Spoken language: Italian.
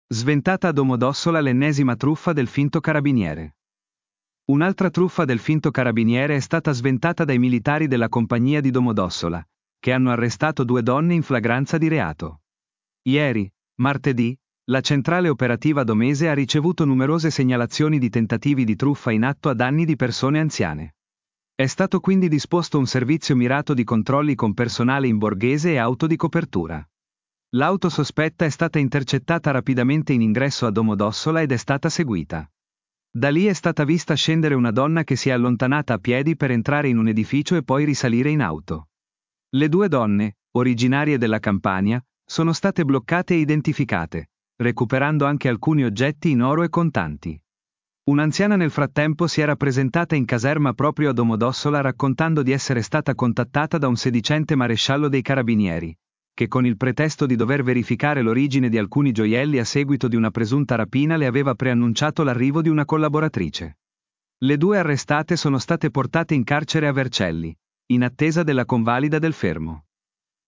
Sventata a Domodossola l'ennesima truffa del finto carabiniere. Un'altra truffa del finto carabiniere è stata sventata dai militari della compagnia di Domodossola, che hanno arrestato 2 donne in flagranza di reato. Ieri, martedì, la centrale operativa domese ha ricevuto numerose segnalazioni di tentativi di truffa in atto a danni di persone anziane. È stato quindi disposto un servizio mirato di controlli con personale in borghese e auto di copertura. L'auto sospetta è stata intercettata rapidamente in ingresso a Domodossola ed è stata seguita. Da lì è stata vista scendere una donna che si è allontanata a piedi per entrare in un edificio e poi risalire in auto. Le 2 donne, originarie della Campania, sono state bloccate e identificate, recuperando anche alcuni oggetti in oro e contanti. Un'anziana nel frattempo si era presentata in caserma proprio a Domodossola raccontando di essere stata contattata da un sedicente maresciallo dei carabinieri, che con il pretesto di dover verificare l'origine di alcuni gioielli a seguito di una presunta rapina le aveva preannunciato l'arrivo di una collaboratrice. Le 2 arrestate sono state portate in carcere a Vercelli, in attesa della convalida del fermo.